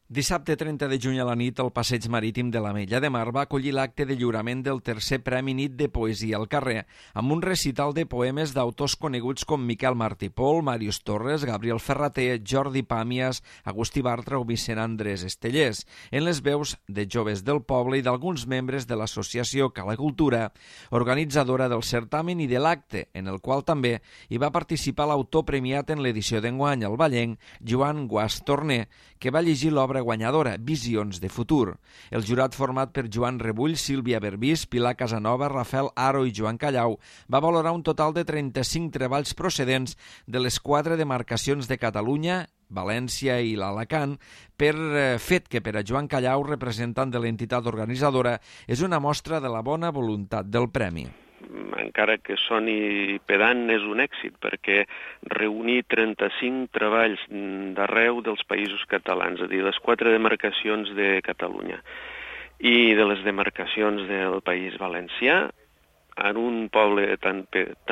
Dissabte 30 de juny a la nit, el Passeig Marítim de l'Ametlla de Mar va acollir l'acte de lliurament del tercer Premi Nit de Poesia al carrer, amb un recital de poemes d'autors coneguts com Miquel Martí Pol, Màrius Torres, Gabriel Ferrater, Jordi Pàmies, Agustí Bartra o Vicent Andrés Estellers, en les veus de joves del poble i d'alguns membres de l'associació Cala Cultura, organitzadora del certamen i de l'acte, en el qual també hi va participar l'autor premiat en l'edició d'enguany, el vallenc Joan Guas Torner, que va llegir l'obra guanyadora, Visions de futur. El jurat, format per Joan Rebull, Sílvia Berbís, Pilar Casanova, Rafael Aro i Joan Callau, va valorar un total de 35 treballs procedents de les 4 demarcacions de Catalunya, València i l'Alacant, fet que per a Joan Callau, representant de l'entitat organitzadora, és una mostra de la bona voluntat del premi. Encara que soni pedant, és un èxit, perquè reunir 35 treballs d'arreu dels països catalans, és a dir, les 4 demarcacions de Catalunya i de les demarcacions del País Valencià, en un poble tan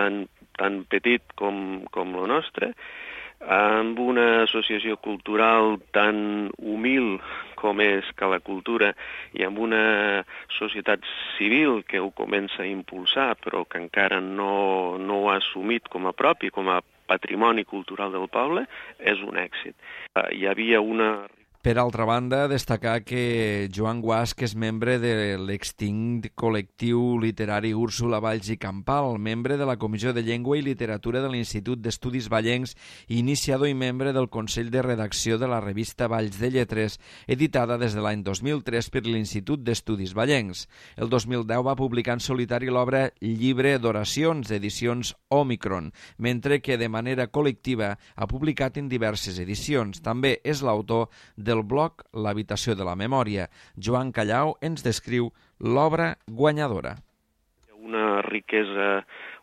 petit com el nostre, amb una associació cultural tan humil com és Cala Cultura i amb una societat civil que ho comença a impulsar però que encara no ho ha assumit com a propi, com a patrimoni cultural del poble, és un èxit. Hi havia una... Per altra banda, destacar que Joan Guas, que és membre de l'extint col·lectiu literari Úrsula Valls i Campal, membre de la Comissió de Llengua i Literatura de l'Institut d'Estudis Vallencs i iniciador i membre del Consell de Redacció de la revista Valls de Lletres, editada des de l'any 2003 per l'Institut d'Estudis Vallencs. El 2010 va publicar en solitari l'obra Llibre d'Oracions, edicions Omicron, mentre que de manera col·lectiva ha publicat en diverses edicions. També és l'autor del blog L'Habitació de la Memòria. Joan Callau ens descriu l'obra guanyadora. Una riquesa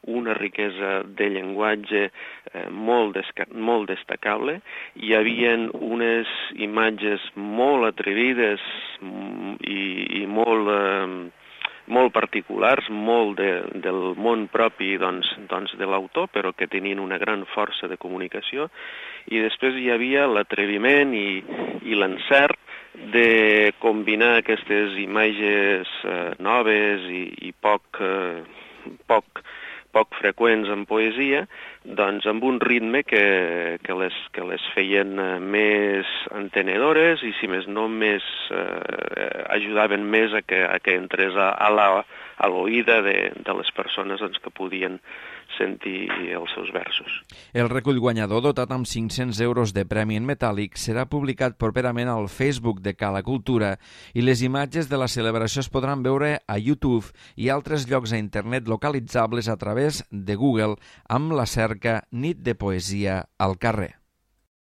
de llenguatge molt destacable. Hi havia unes imatges molt atrevides i molt particulars, molt del món propi de l'autor, però que tenien una gran força de comunicació, i després hi havia l'atreviment i l'encert de combinar aquestes imatges noves i poc freqüents en poesia, doncs amb un ritme que les feien més entenedores i, si més no, ajudaven més a que entrés a l'oïda de les persones que podien sentir els seus versos. El recull guanyador, dotat amb 500 euros de premi en metàl·lic, serà publicat properament al Facebook de Cala Cultura i les imatges de la celebració es podran veure a YouTube i altres llocs a internet localitzables a través de Google amb la cerca Nit de Poesia al carrer.